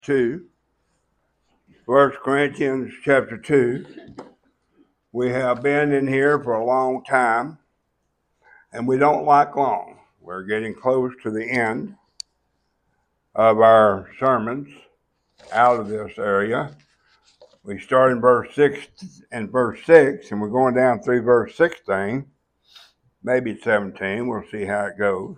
2, 1 Corinthians chapter 2. We have been in here for a long time, and we don't like long. We're getting close to the end of our sermons out of this area. We start in verse 6 and we're going down through verse 16, maybe 17. We'll see how it goes.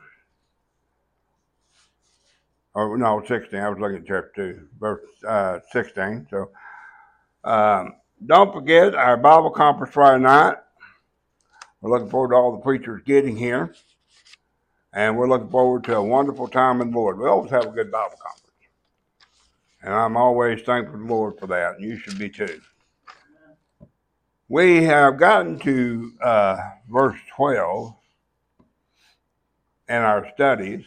Oh, no, 16. I was looking at chapter 2, verse 16. So don't forget our Bible conference Friday night. We're looking forward to all the preachers getting here. And we're looking forward to a wonderful time in the Lord. We always have a good Bible conference. And I'm always thankful to the Lord for that. And you should be too. We have gotten to verse 12 in our studies.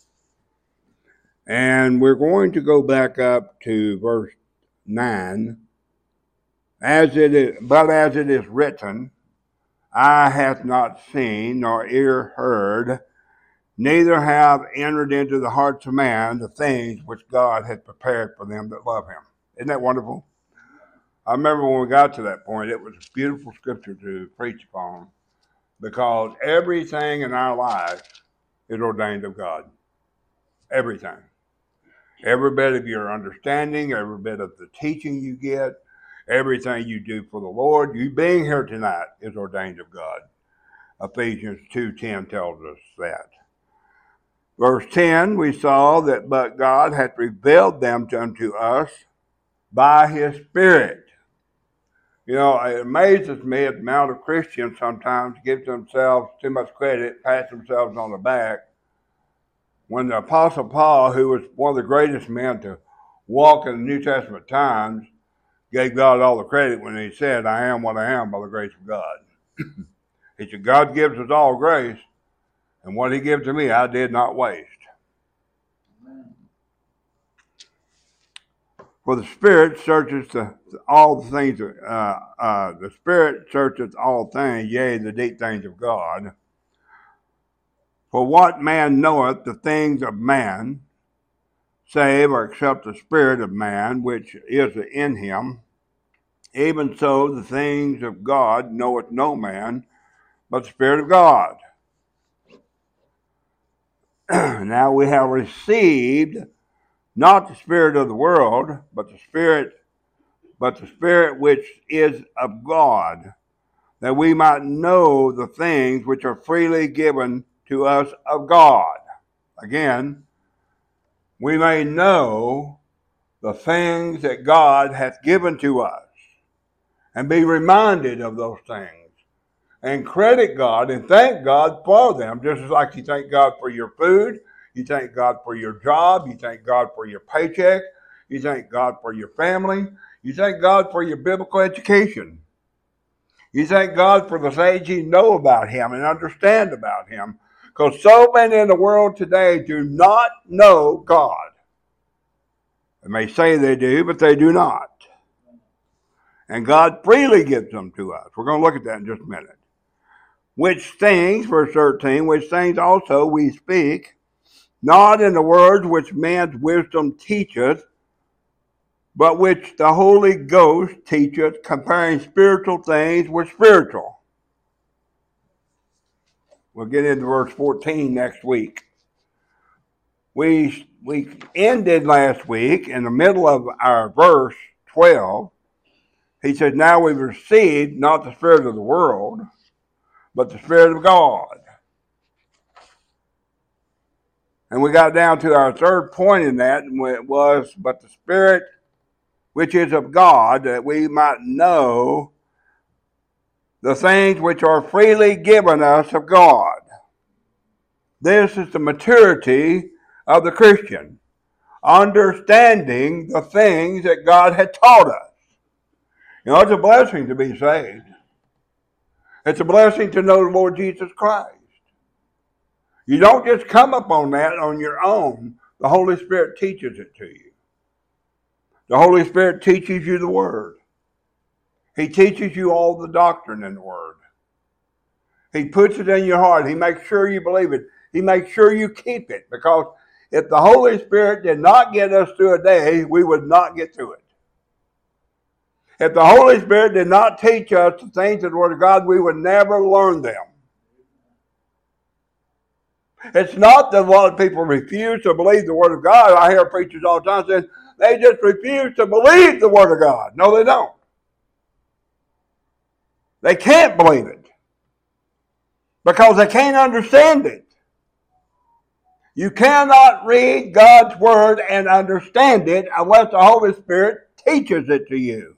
And we're going to go back up to verse 9. But as it is written, eye hath not seen, nor ear heard, neither have entered into the hearts of man the things which God hath prepared for them that love him. Isn't that wonderful? I remember when we got to that point, it was a beautiful scripture to preach upon, because everything in our life is ordained of God. Everything. Every bit of your understanding, every bit of the teaching you get, everything you do for the Lord, you being here tonight is ordained of God. Ephesians 2:10 tells us that. Verse 10, we saw that, but God hath revealed them unto us by his Spirit. You know, it amazes me at the amount of Christians sometimes give themselves too much credit, pat themselves on the back, when the Apostle Paul, who was one of the greatest men to walk in the New Testament times, gave God all the credit when he said, I am what I am by the grace of God. He said, God gives us all grace, and what he gave to me, I did not waste. For the Spirit searches all the things. The Spirit searcheth all things, yea, the deep things of God. For what man knoweth the things of man, save or except the Spirit of man, which is in him? Even so, the things of God knoweth no man, but the Spirit of God. Now we have received not the spirit of the world, but the Spirit which is of God, that we might know the things which are freely given to us of God. Again, we may know the things that God hath given to us, and be reminded of those things, and credit God and thank God for them, just as like you thank God for your food, you thank God for your job, you thank God for your paycheck, you thank God for your family, you thank God for your biblical education. You thank God for the things you know about him and understand about him, because so many in the world today do not know God. They may say they do, but they do not. And God freely gives them to us. We're going to look at that in just a minute. Which things, verse 13, which things also we speak, not in the words which man's wisdom teacheth, but which the Holy Ghost teacheth, comparing spiritual things with spiritual. We'll get into verse 14 next week. We ended last week in the middle of our verse 12. He said, now we've received not the spirit of the world, but the Spirit of God. And we got down to our third point in that, and it was, but the Spirit which is of God, that we might know the things which are freely given us of God. This is the maturity of the Christian, understanding the things that God had taught us. You know, it's a blessing to be saved. It's a blessing to know the Lord Jesus Christ. You don't just come upon that on your own. The Holy Spirit teaches it to you. The Holy Spirit teaches you the Word. He teaches you all the doctrine in the Word. He puts it in your heart. He makes sure you believe it. He makes sure you keep it, because If the Holy Spirit did not get us through a day, we would not get through it. If the Holy Spirit did not teach us the things of the Word of God, we would never learn them. It's not that a lot of people refuse to believe the Word of God. I hear preachers all the time saying they just refuse to believe the Word of God. No, they don't. They can't believe it because they can't understand it. You cannot read God's Word and understand it unless the Holy Spirit teaches it to you.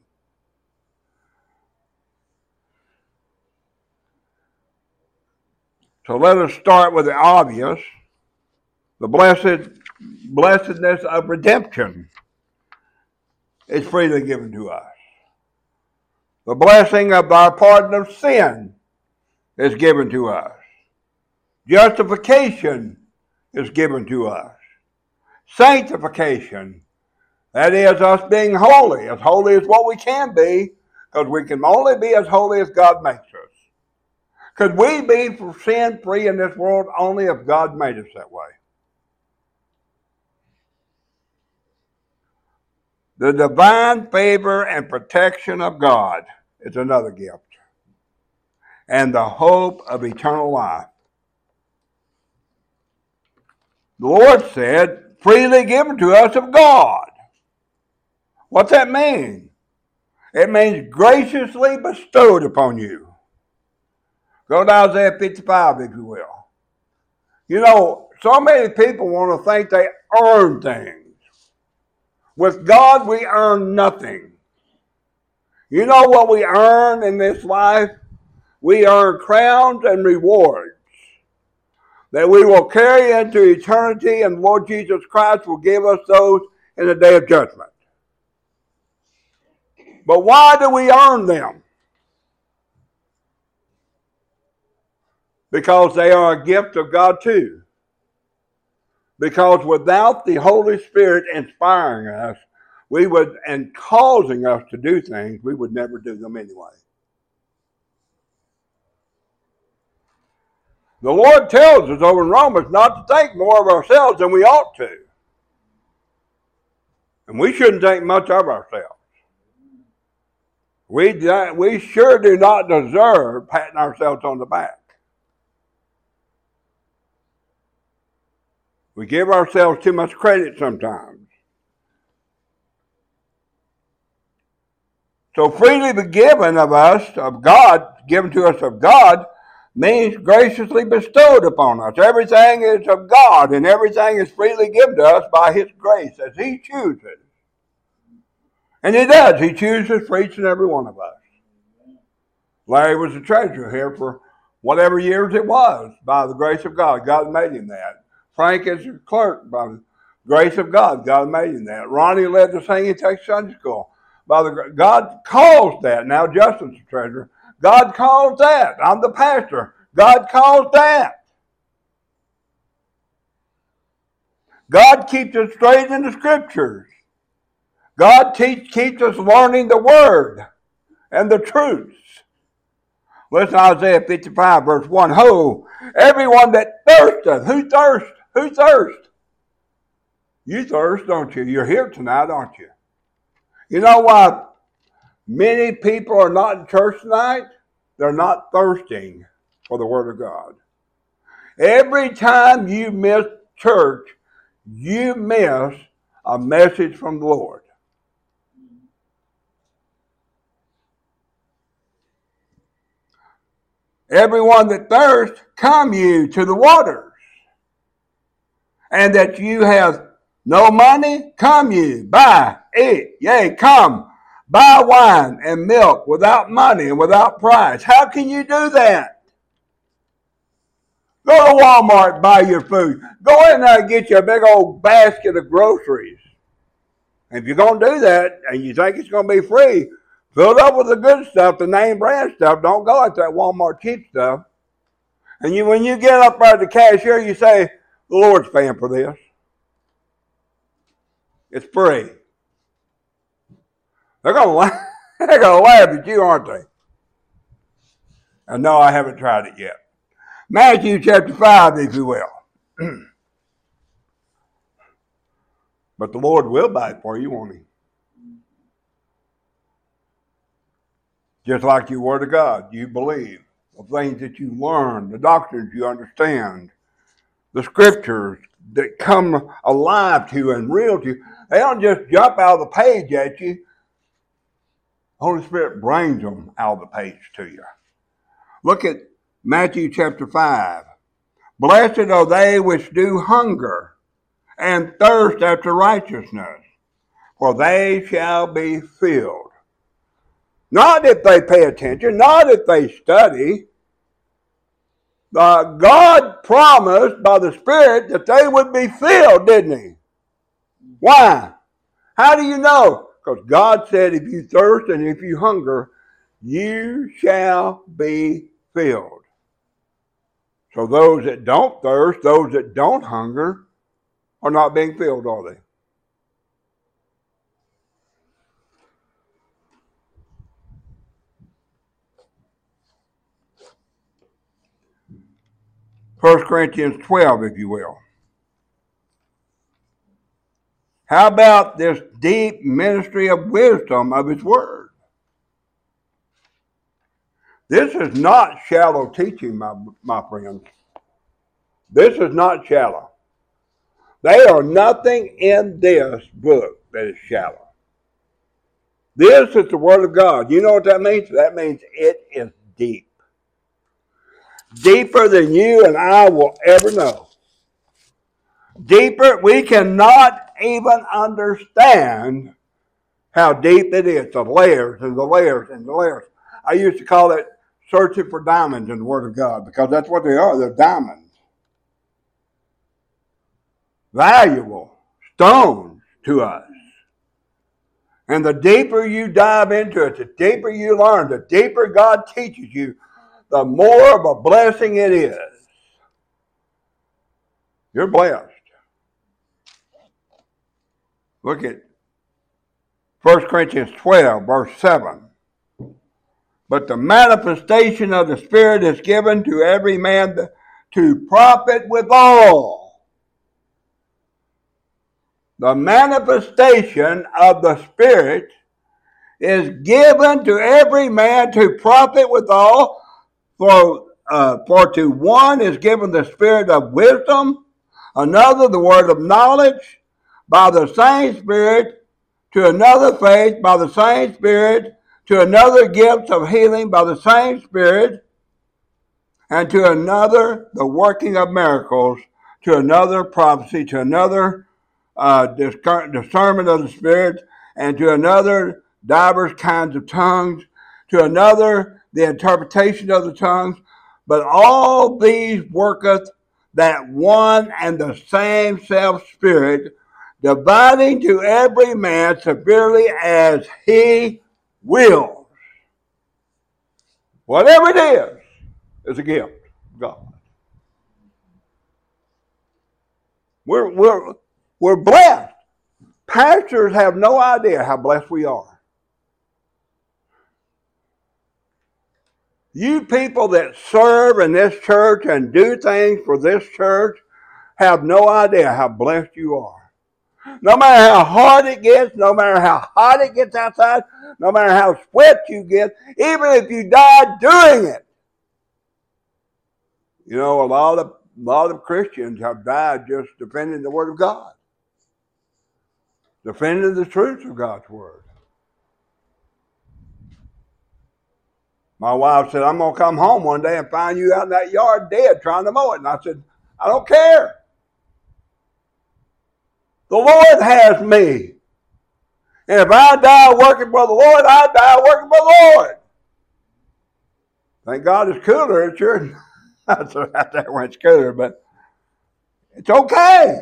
So let us start with the obvious. The blessedness of redemption is freely given to us. The blessing of our pardon of sin is given to us. Justification is given to us. Sanctification, that is us being holy as what we can be, because we can only be as holy as God makes us. Could we be sin-free in this world only if God made us that way? The divine favor and protection of God is another gift. And the hope of eternal life. The Lord said, freely given to us of God. What's that mean? It means graciously bestowed upon you. Go to Isaiah 55, if you will. You know, so many people want to think they earn things. With God, we earn nothing. You know what we earn in this life? We earn crowns and rewards that we will carry into eternity, and Lord Jesus Christ will give us those in the day of judgment. But why do we earn them? Because they are a gift of God too. Because without the Holy Spirit inspiring us, and causing us to do things, we would never do them anyway. The Lord tells us over in Romans not to think more of ourselves than we ought to. And we shouldn't think much of ourselves. We sure do not deserve patting ourselves on the back. We give ourselves too much credit sometimes. So freely be given of us, of God, given to us of God, means graciously bestowed upon us. Everything is of God, and everything is freely given to us by His grace, as He chooses. And He does. He chooses for each and every one of us. Larry was a treasurer here for whatever years it was, by the grace of God. God made him that. Frank is a clerk by the grace of God. God made him that. Ronnie led the singing Texas Sunday School. God calls that. Now Justin's the treasurer. God calls that. I'm the pastor. God calls that. God keeps us straight in the scriptures. God keeps us learning the word and the truths. Listen to Isaiah 55, verse 1. Ho, everyone that thirsteth. Who thirsts? Who thirsts? You thirst, don't you? You're here tonight, aren't you? You know why many people are not in church tonight? They're not thirsting for the Word of God. Every time you miss church, you miss a message from the Lord. Everyone that thirsts, come you to the waters. And that you have no money, come you, buy, eat, yea, come, buy wine and milk without money and without price. How can you do that? Go to Walmart, buy your food. Go in there and get you a big old basket of groceries. And if you're going to do that and you think it's going to be free, fill it up with the good stuff, the name brand stuff. Don't go at that Walmart cheap stuff. And when you get up there at the cashier, you say, the Lord's paying for this. It's free. They're going to laugh. They're going to laugh at you, aren't they? And no, I haven't tried it yet. Matthew chapter 5, if you will. But the Lord will buy it for you, won't he? Just like your word of God, you believe. The things that you learn, the doctrines you understand, the scriptures that come alive to you and real to you. They don't just jump out of the page at you. Holy Spirit brings them out of the page to you. Look at Matthew chapter 5. Blessed are they which do hunger and thirst after righteousness, for they shall be filled. Not if they pay attention, not if they study. God promised by the Spirit that they would be filled, didn't he? Why? How do you know? Because God said if you thirst and if you hunger, you shall be filled. So those that don't thirst, those that don't hunger, are not being filled, are they? First Corinthians 12, if you will. How about this deep ministry of wisdom of his word? This is not shallow teaching, my friends. This is not shallow. There are nothing in this book that is shallow. This is the word of God. You know what that means? That means it is deep. Deeper than you and I will ever know. Deeper, we cannot even understand how deep it is. The layers and the layers and the layers. I used to call it searching for diamonds in the Word of God because that's what they are. They're diamonds. Valuable stones to us. And the deeper you dive into it, the deeper you learn, the deeper God teaches you, the more of a blessing it is. You're blessed. Look at 1 Corinthians 12, verse 7. But the manifestation of the Spirit is given to every man to profit withal. The manifestation of the Spirit is given to every man to profit withal. For to one is given the Spirit of wisdom, another the word of knowledge, by the same Spirit, to another faith, by the same Spirit, to another gifts of healing, by the same Spirit, and to another the working of miracles, to another prophecy, to another discernment of the Spirit, and to another divers kinds of tongues, to another the interpretation of the tongues. But all these worketh that one and the same self-Spirit, dividing to every man severely as he wills. Whatever it is a gift of God. We're blessed. Pastors have no idea how blessed we are. You people that serve in this church and do things for this church have no idea how blessed you are. No matter how hard it gets, no matter how hot it gets outside, no matter how sweat you get, even if you die doing it. You know, a lot of Christians have died just defending the Word of God. Defending the truth of God's Word. My wife said, I'm going to come home one day and find you out in that yard dead trying to mow it. And I said, I don't care. The Lord has me. And if I die working for the Lord, I die working for the Lord. Thank God it's cooler. It's sure not so out there when it's cooler, but it's okay.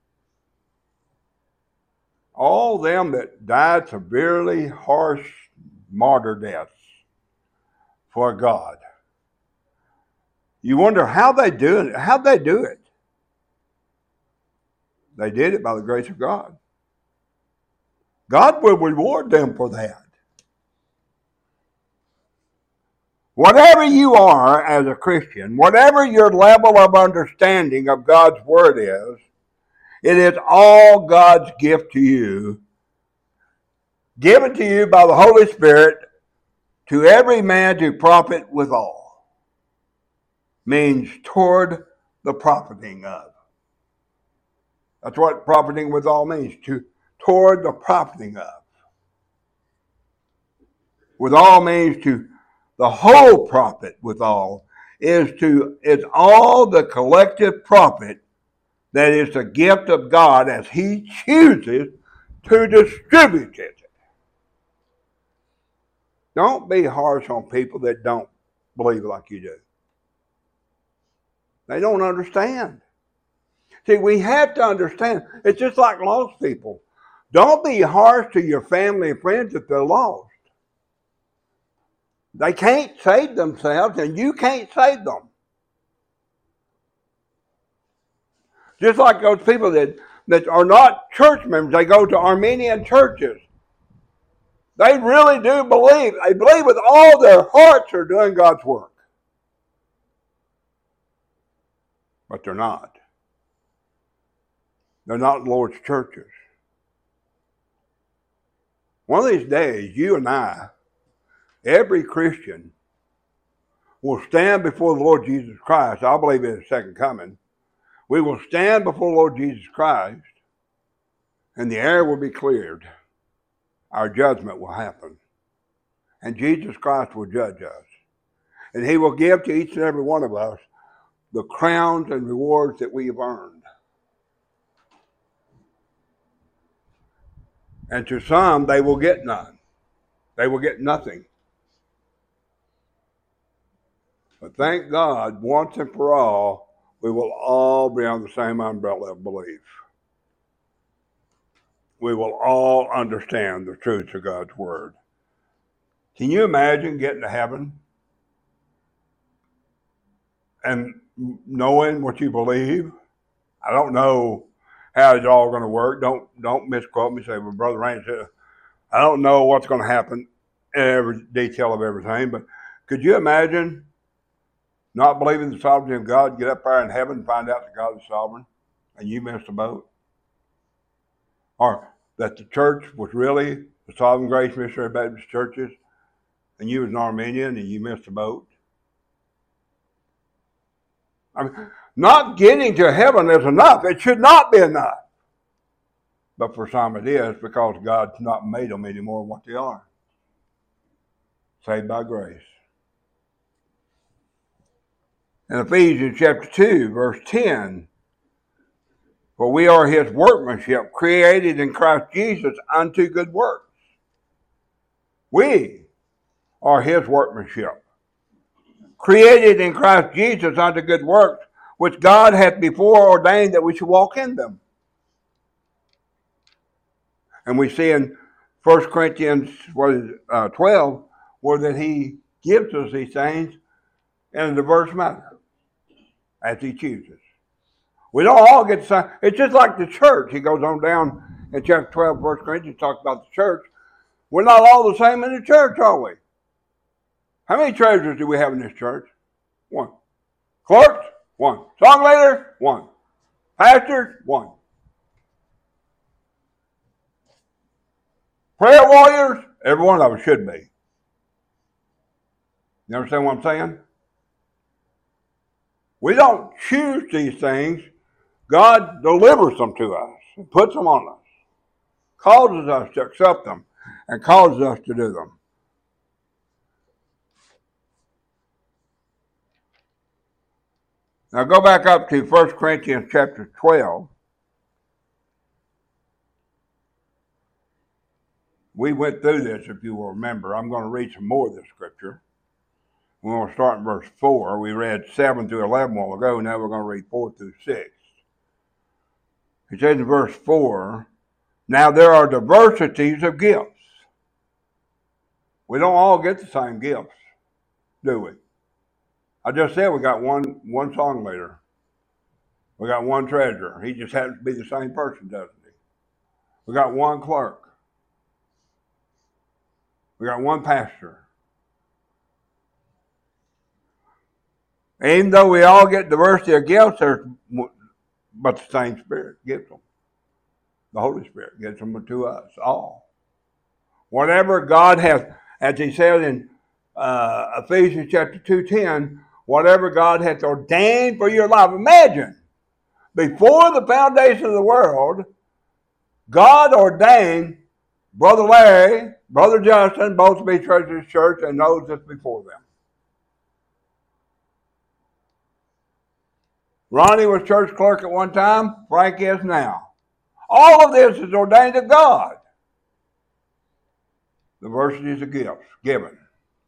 All them that died severely harsh martyr deaths for God. You wonder how they do it. How'd they do it? They did it by the grace of God. God will reward them for that. Whatever you are as a Christian, whatever your level of understanding of God's Word is, It is all God's gift to you, given to you by the Holy Spirit, to every man to profit withal. Means toward the profiting of. That's what profiting withal means, toward the profiting of. Withal means to the whole profit withal is all the collective profit that is the gift of God as He chooses to distribute it. Don't be harsh on people that don't believe like you do. They don't understand. See, we have to understand. It's just like lost people. Don't be harsh to your family and friends if they're lost. They can't save themselves, and you can't save them. Just like those people that are not church members, they go to Armenian churches. They really do believe. They believe with all their hearts they're doing God's work. But they're not. They're not the Lord's churches. One of these days, you and I, every Christian, will stand before the Lord Jesus Christ. I believe in His second coming. We will stand before the Lord Jesus Christ, and the air will be cleared. Our judgment will happen. And Jesus Christ will judge us. And He will give to each and every one of us the crowns and rewards that we have earned. And to some, they will get none. They will get nothing. But thank God, once and for all, we will all be on the same umbrella of belief. We will all understand the truth of God's Word. Can you imagine getting to heaven and knowing what you believe? I don't know how it's all going to work. Don't misquote me. Say, well, Brother Rain said, I don't know what's going to happen in every detail of everything, but could you imagine not believing the sovereignty of God, get up there in heaven and find out that God is sovereign and you missed the boat? Or that the church was really the Sovereign Grace Missionary Baptist Churches and you was an Armenian and you missed the boat? I mean, not getting to heaven is enough. It should not be enough. But for some it is, because God's not made them any more what they are. Saved by grace. In Ephesians chapter 2, verse 10, for we are His workmanship, created in Christ Jesus unto good works. We are His workmanship, created in Christ Jesus unto good works, which God hath before ordained that we should walk in them. And we see in 1 Corinthians 12, where that He gives us these things in a diverse manner, as He chooses. We don't all get the same. It's just like the church. He goes on down in chapter 12, 1 Corinthians, talks about the church. We're not all the same in the church, are we? How many treasurers do we have in this church? One. Clerks? One. Song leader? One. Pastors? One. Prayer warriors? Every one of us should be. You understand what I'm saying? We don't choose these things. God delivers them to us and puts them on us, causes us to accept them, and causes us to do them. Now go back up to 1 Corinthians chapter 12. We went through this, if you will remember. I'm going to read some more of this scripture. We're going to start in verse 4. We read 7 through 11 a while ago. Now we're going to read 4 through 6. He says in verse 4, now there are diversities of gifts. We don't all get the same gifts, do we? I just said we got one song leader. We got one treasurer. He just happens to be the same person, doesn't he? We got one clerk. We got one pastor. Even though we all get diversity of gifts, but the same Spirit gives them. The Holy Spirit gives them to us all. Whatever God has, as he said in Ephesians chapter 2:10, whatever God hath ordained for your life. Imagine, before the foundation of the world, God ordained Brother Larry, Brother Justin, both to be treasurers of the church, and those that's before them. Ronnie was church clerk at one time. Frank is now. All of this is ordained of God. The verses are gifts given.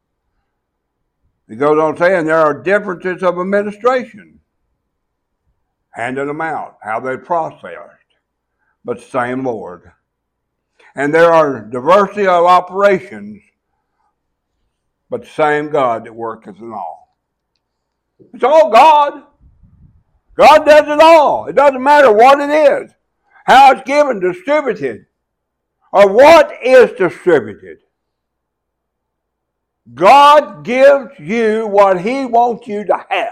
He goes on saying there are differences of administration. Handing them out, how they processed, but same Lord. And there are diversity of operations, but same God that worketh in all. It's all God. God does it all. It doesn't matter what it is, how it's given, distributed, or what is distributed. God gives you what he wants you to have.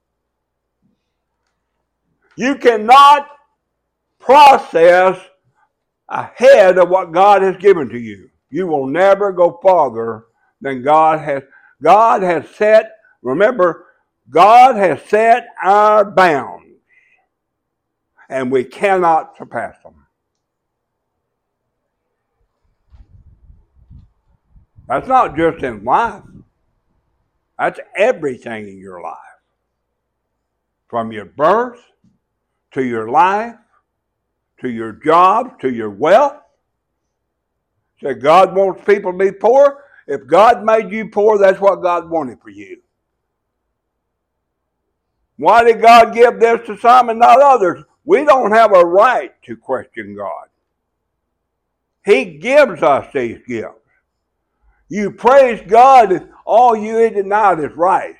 You cannot process ahead of what God has given to you. You will never go farther than God has. God has set, remember, God has set our bounds, and we cannot surpass them. That's not just in life. That's everything in your life. From your birth, to your life, to your job, to your wealth. So God wants people to be poor. If God made you poor, that's what God wanted for you. Why did God give this to some and not others? We don't have a right to question God. He gives us these gifts. You praise God if all you eat tonight is rice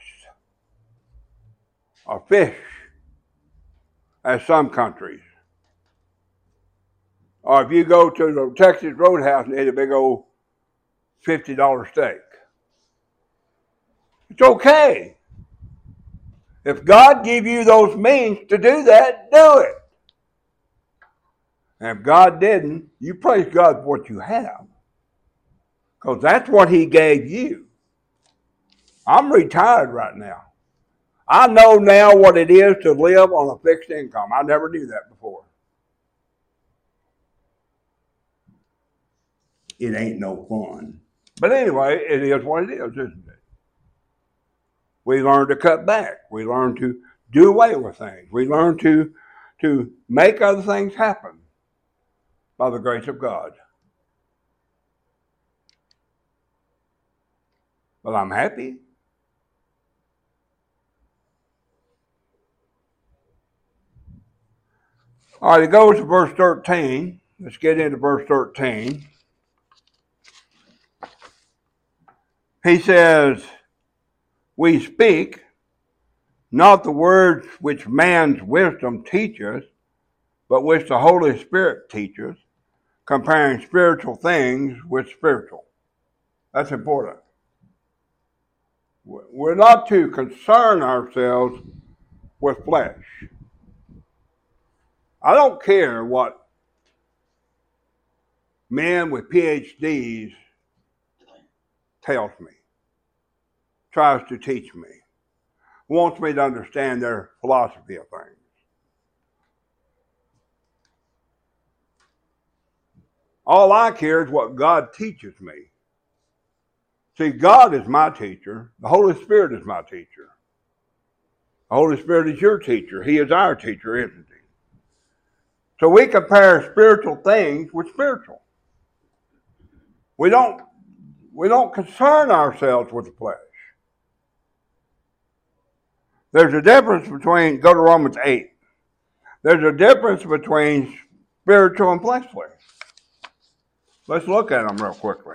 or fish, as some countries. Or if you go to the Texas Roadhouse and eat a big old $50 steak. It's okay. If God give you those means to do that, do it. And if God didn't, you praise God for what you have. Because that's what he gave you. I'm retired right now. I know now what it is to live on a fixed income. I never knew that before. It ain't no fun. But anyway, it is what it is, isn't it? We learn to cut back. We learn to do away with things. We learn to make other things happen by the grace of God. But I'm happy. All right, it goes to verse 13. Let's get into verse 13. He says, we speak not the words which man's wisdom teacheth, but which the Holy Spirit teacheth, comparing spiritual things with spiritual. That's important. We're not to concern ourselves with flesh. I don't care what men with PhDs tells me, tries to teach me, wants me to understand their philosophy of things. All I care is what God teaches me. See, God is my teacher. The Holy Spirit is my teacher. The Holy Spirit is your teacher. He is our teacher, isn't he? So we compare spiritual things with spiritual. We don't concern ourselves with the flesh. There's a difference between, go to Romans 8. There's a difference between spiritual and fleshly. Let's look at them real quickly.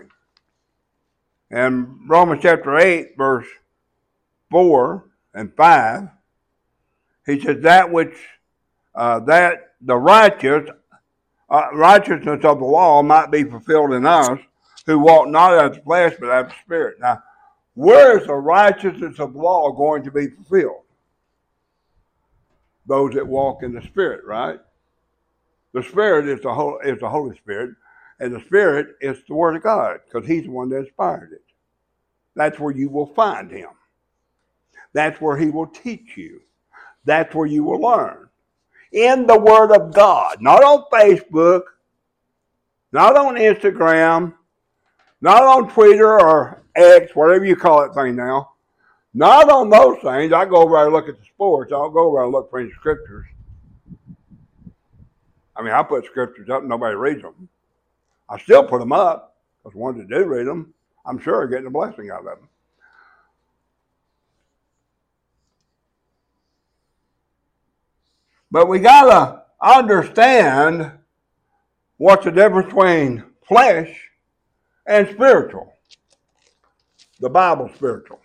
In Romans chapter 8, verse 4 and 5, he says that which, that the righteousness of the law might be fulfilled in us, who walk not after the flesh, but after the Spirit. Now, where is the righteousness of the law going to be fulfilled? Those that walk in the Spirit, right? The Spirit is the Holy Spirit, and the Spirit is the Word of God, because He's the one that inspired it. That's where you will find Him. That's where He will teach you. That's where you will learn. In the Word of God, not on Facebook, not on Instagram, not on Twitter or X, whatever you call that thing now. Not on those things. I go over there and look at the sports. I'll go over there and look for any scriptures. I mean, I put scriptures up and nobody reads them. I still put them up because the ones that do read them, I'm sure are getting a blessing out of them. But we got to understand what's the difference between flesh and spiritual. The Bible's spiritual.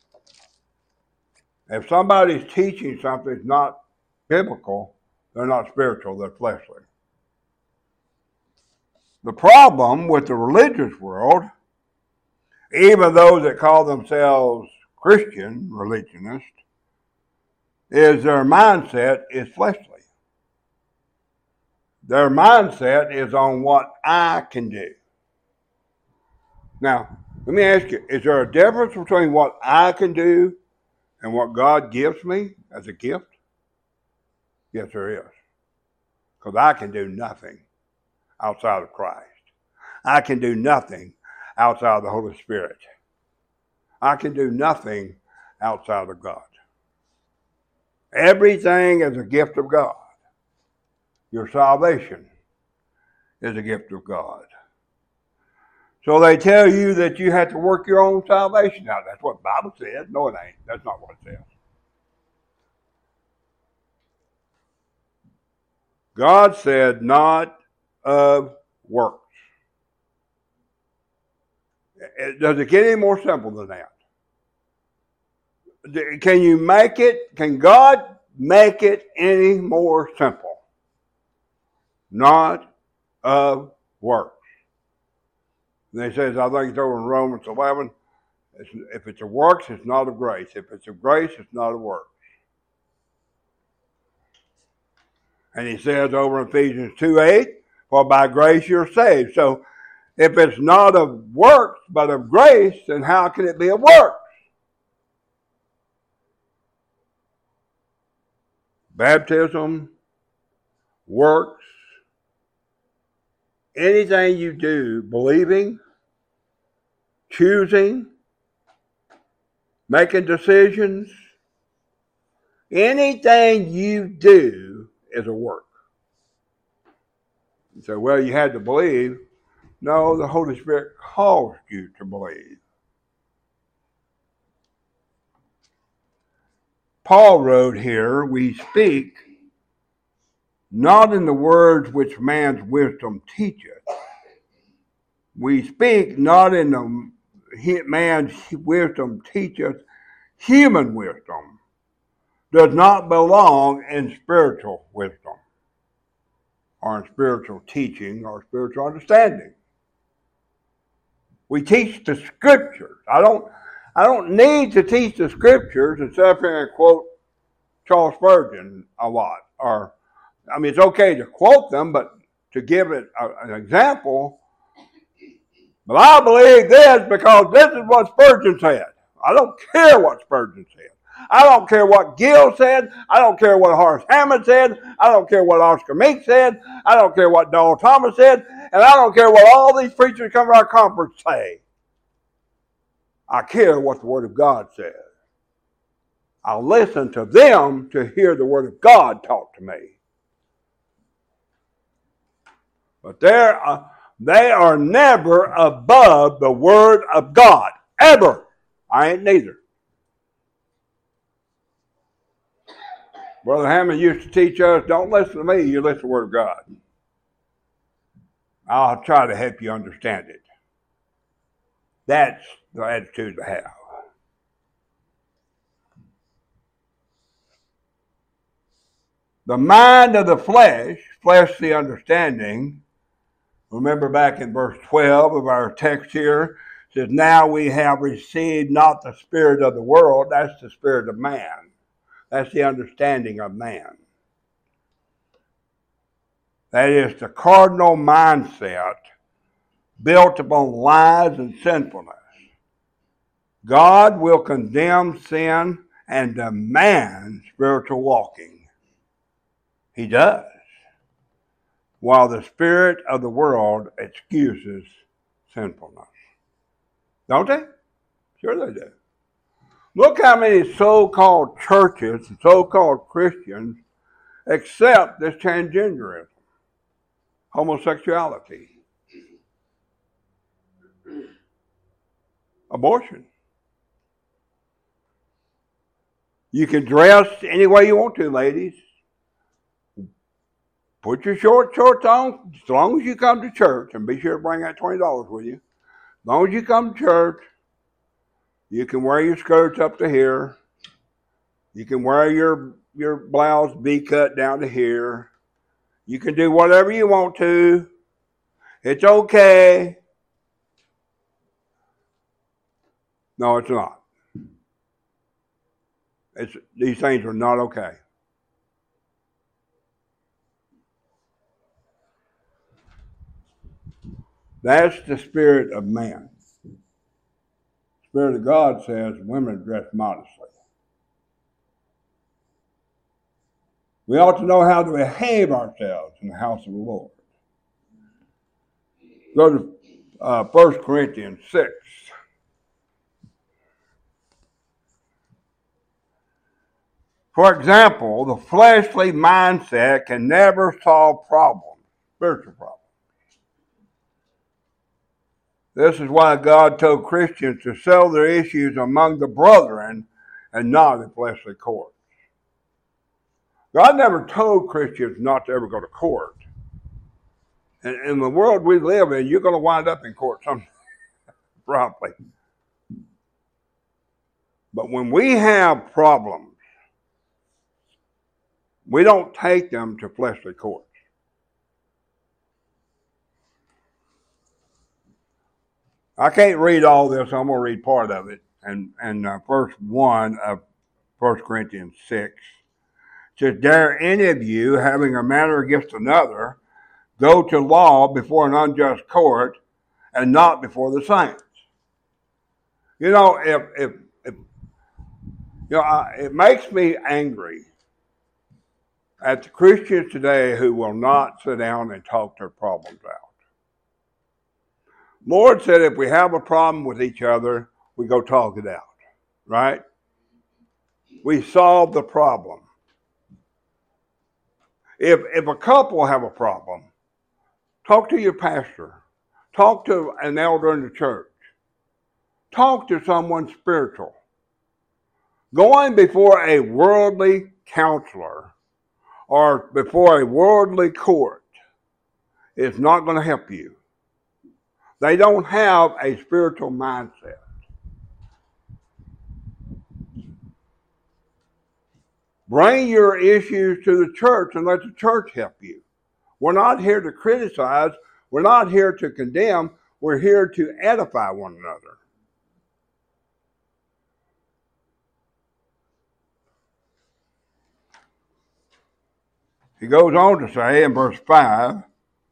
If somebody's teaching something that's not biblical, they're not spiritual, they're fleshly. The problem with the religious world, even those that call themselves Christian religionists, is their mindset is fleshly. Their mindset is on what I can do. Now, let me ask you, is there a difference between what I can do and what God gives me as a gift? Yes, there is. Because I can do nothing outside of Christ. I can do nothing outside of the Holy Spirit. I can do nothing outside of God. Everything is a gift of God. Your salvation is a gift of God. So they tell you that you have to work your own salvation out. That's what the Bible says. No, it ain't. That's not what it says. God said, not of works. Does it get any more simple than that? Can you make it? Can God make it any more simple? Not of works. And he says, I think it's over in Romans 11, if it's of works, it's not of grace. If it's of grace, it's not of works. And he says over in Ephesians 2:8, for by grace you're saved. So if it's not of works, but of grace, then how can it be of works? Baptism, works, anything you do, believing, choosing, making decisions, anything you do is a work. You say, well, you had to believe. No, the Holy Spirit caused you to believe. Paul wrote here, we speak not in the words which man's wisdom teacheth. We speak not in the man's wisdom teacheth. Human wisdom does not belong in spiritual wisdom or in spiritual teaching or spiritual understanding. We teach the scriptures. I don't need to teach the scriptures and sit up here and quote Charles Spurgeon a lot. It's okay to quote them, but to give it an example. But I believe this because this is what Spurgeon said. I don't care what Spurgeon said. I don't care what Gill said. I don't care what Horace Hammond said. I don't care what Oscar Meek said. I don't care what Donald Thomas said. And I don't care what all these preachers come to our conference say. I care what the Word of God says. I'll listen to them to hear the Word of God talk to me. But they are never above the Word of God. Ever. I ain't neither. Brother Hammond used to teach us, don't listen to me, you listen to the Word of God. I'll try to help you understand it. That's the attitude to have. The mind of the flesh, fleshly understanding, remember back in verse 12 of our text here, says, now we have received not the spirit of the world, that's the spirit of man. That's the understanding of man. That is the cardinal mindset built upon lies and sinfulness. God will condemn sin and demand spiritual walking. He does. While the spirit of the world excuses sinfulness. Don't they? Sure they do. Look how many so-called churches and so-called Christians accept this transgenderism, homosexuality, abortion. You can dress any way you want to, ladies. Put your shorts on, as long as you come to church, and be sure to bring that $20 with you. As long as you come to church, you can wear your skirts up to here. You can wear your blouse V-cut down to here. You can do whatever you want to. It's okay. No, it's not. These things are not okay. That's the spirit of man. The Spirit of God says women dress modestly. We ought to know how to behave ourselves in the house of the Lord. Go to 1 Corinthians 6. For example, the fleshly mindset can never solve problems, spiritual problems. This is why God told Christians to settle their issues among the brethren and not in fleshly courts. God never told Christians not to ever go to court. And in the world we live in, you're going to wind up in court someday, probably. But when we have problems, we don't take them to fleshly courts. I can't read all this. I'm going to read part of it. And verse 1 of 1 Corinthians 6 says, dare any of you, having a matter against another, go to law before an unjust court and not before the saints. You know, it makes me angry at the Christians today who will not sit down and talk their problems out. Lord said if we have a problem with each other, we go talk it out, right? We solve the problem. If a couple have a problem, talk to your pastor. Talk to an elder in the church. Talk to someone spiritual. Going before a worldly counselor or before a worldly court is not going to help you. They don't have a spiritual mindset. Bring your issues to the church and let the church help you. We're not here to criticize. We're not here to condemn. We're here to edify one another. He goes on to say in verse 5,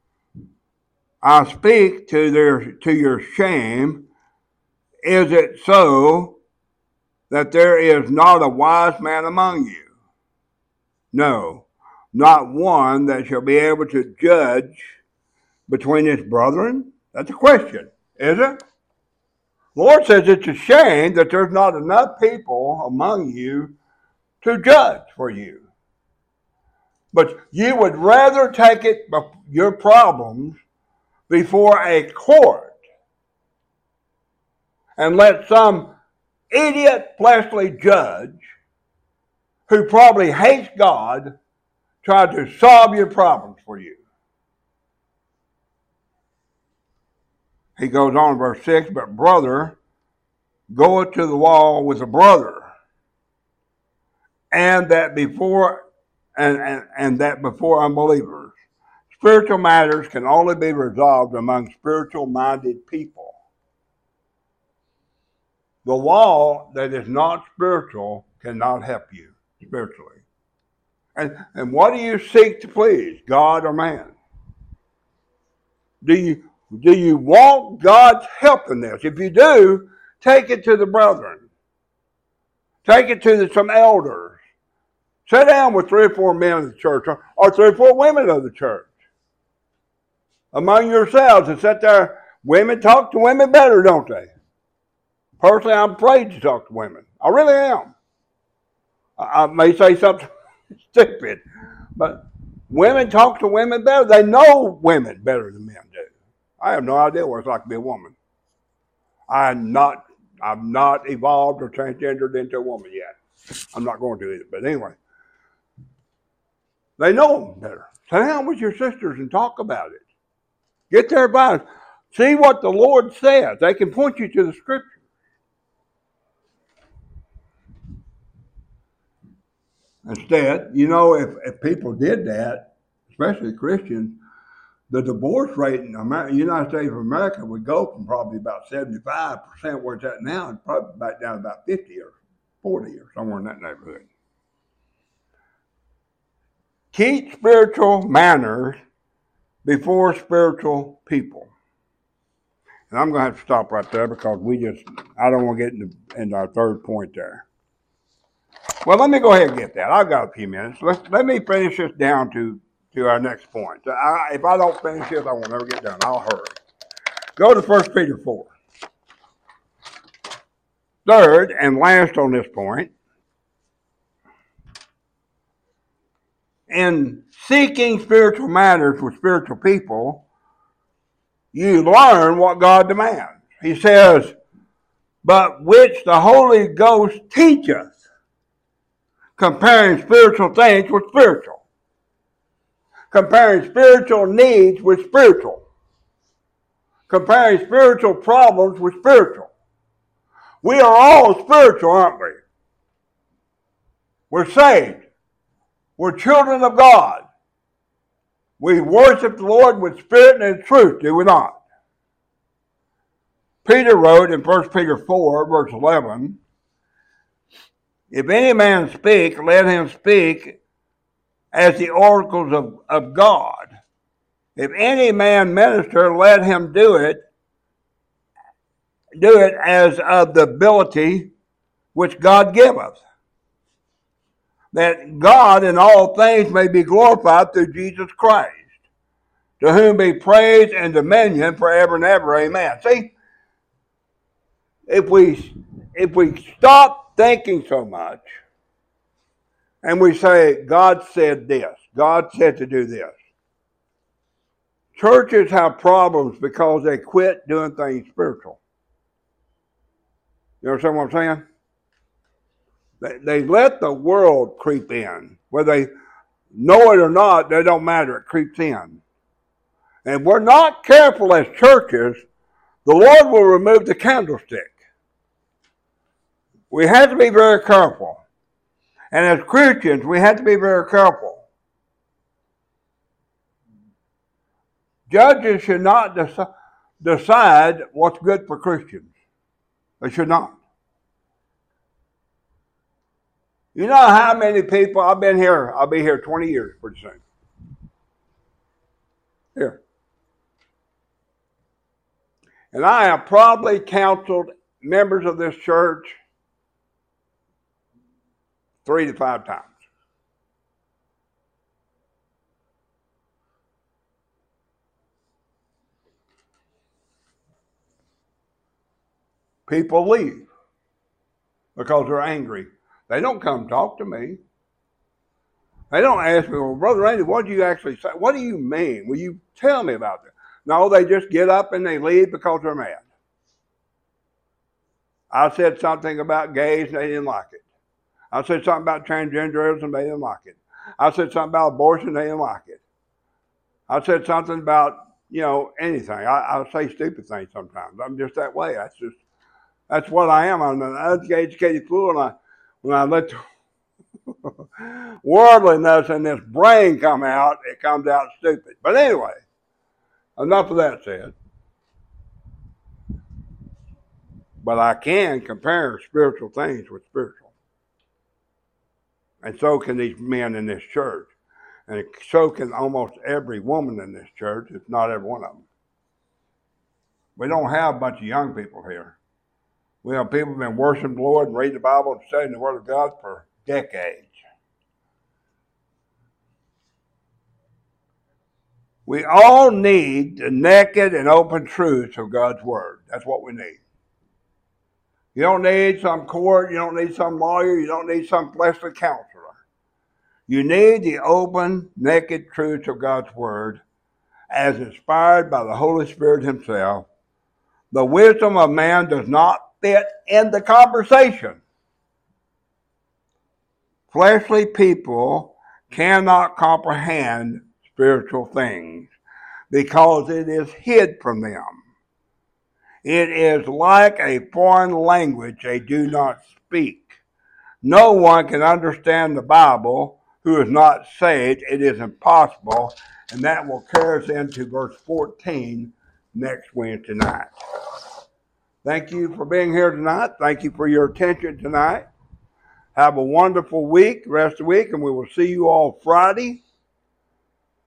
I speak to your shame. Is it so that there is not a wise man among you? No, not one that shall be able to judge between his brethren? That's a question, is it? The Lord says it's a shame that there's not enough people among you to judge for you. But you would rather take your problems before a court and let some idiot fleshly judge who probably hates God try to solve your problems for you. He goes on in verse 6, but brother goeth to the wall with a brother, and that before unbelievers. Spiritual matters can only be resolved among spiritual-minded people. The law that is not spiritual cannot help you spiritually. And what do you seek to please, God or man? Do you want God's help in this? If you do, take it to the brethren. Take it to some elders. Sit down with 3 or 4 men of the church, or 3 or 4 women of the church. Among yourselves, and sit there. Women talk to women better, don't they? Personally, I'm afraid to talk to women. I really am. I may say something stupid, but women talk to women better. They know women better than men do. I have no idea what it's like to be a woman. I've not evolved or transgendered into a woman yet. I'm not going to either. But anyway, they know them better. Sit down with your sisters and talk about it. Get their advice. See what the Lord says. They can point you to the Scripture. Instead, if people did that, especially Christians, the divorce rate in the United States of America would go from probably about 75% where it's at now, and probably back down to about 50 or 40 or somewhere in that neighborhood. Keep spiritual manners before spiritual people. And I'm going to have to stop right there because I don't want to get into our third point there. Well, let me go ahead and get that. I've got a few minutes. Let me finish this down to our next point. If I don't finish this, I won't ever get done. I'll hurry. Go to 1 Peter 4. Third and last on this point, in seeking spiritual matters with spiritual people, you learn what God demands. He says, but which the Holy Ghost teacheth, comparing spiritual things with spiritual. Comparing spiritual needs with spiritual. Comparing spiritual problems with spiritual. We are all spiritual, aren't we? We're saved. We're children of God. We worship the Lord with spirit and in truth, do we not? Peter wrote in 1 Peter 4, verse 11, if any man speak, let him speak as the oracles of God. If any man minister, let him do it as of the ability which God giveth, that God in all things may be glorified through Jesus Christ, to whom be praise and dominion forever and ever. Amen. See, if we stop thinking so much and we say, God said this, God said to do this. Churches have problems because they quit doing things spiritual. You understand what I'm saying? They let the world creep in. Whether they know it or not, it don't matter. It creeps in. And if we're not careful as churches, the Lord will remove the candlestick. We have to be very careful. And as Christians, we have to be very careful. Judges should not decide what's good for Christians. They should not. You know how many people, I'll be here 20 years pretty soon. Here. And I have probably counseled members of this church 3 to 5 times. People leave because they're angry. They don't come talk to me. They don't ask me, well, Brother Randy, what do you actually say? What do you mean? Will you tell me about that? No, they just get up and they leave because they're mad. I said something about gays and they didn't like it. I said something about transgenderism, they didn't like it. I said something about abortion, they didn't like it. I said something about, anything. I say stupid things sometimes. I'm just that way. That's what I am. I'm an uneducated fool, and when I let worldliness and this brain come out, it comes out stupid. But anyway, enough of that said. But I can compare spiritual things with spiritual. And so can these men in this church. And so can almost every woman in this church, if not every one of them. We don't have a bunch of young people here. We have people who've been worshiping the Lord and reading the Bible and studying the Word of God for decades. We all need the naked and open truths of God's Word. That's what we need. You don't need some court. You don't need some lawyer. You don't need some fleshly counselor. You need the open, naked truths of God's Word as inspired by the Holy Spirit Himself. The wisdom of man does not fit in the conversation. Fleshly people cannot comprehend spiritual things because it is hid from them. It is like a foreign language they do not speak. No one can understand the Bible who is not saved. It is impossible. And that will carry us into verse 14 next Wednesday night. Thank you for being here tonight. Thank you for your attention tonight. Have a wonderful week, rest of the week, and we will see you all Friday